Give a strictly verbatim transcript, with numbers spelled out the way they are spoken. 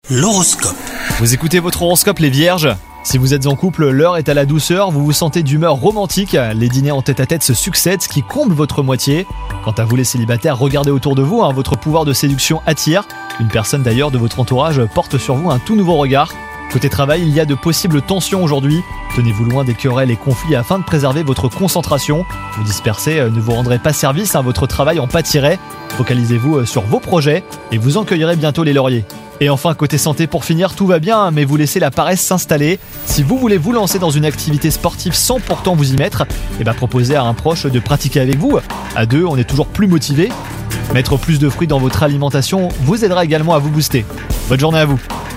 L'horoscope. Vous écoutez votre horoscope les vierges ? Si vous êtes en couple, l'heure est à la douceur, vous vous sentez d'humeur romantique, les dîners en tête-à-tête se succèdent, ce qui comble votre moitié. Quant à vous les célibataires, regardez autour de vous, hein, votre pouvoir de séduction attire. Une personne d'ailleurs de votre entourage porte sur vous un tout nouveau regard. Côté travail, il y a de possibles tensions aujourd'hui. Tenez-vous loin des querelles et conflits afin de préserver votre concentration. Vous disperser ne vous rendrez pas service, hein, votre travail en pâtirait. Focalisez-vous sur vos projets et vous en cueillerez bientôt les lauriers. Et enfin, côté santé, pour finir, tout va bien, mais vous laissez la paresse s'installer. Si vous voulez vous lancer dans une activité sportive sans pourtant vous y mettre, eh ben proposez à un proche de pratiquer avec vous. À deux, on est toujours plus motivé. Mettre plus de fruits dans votre alimentation vous aidera également à vous booster. Bonne journée à vous.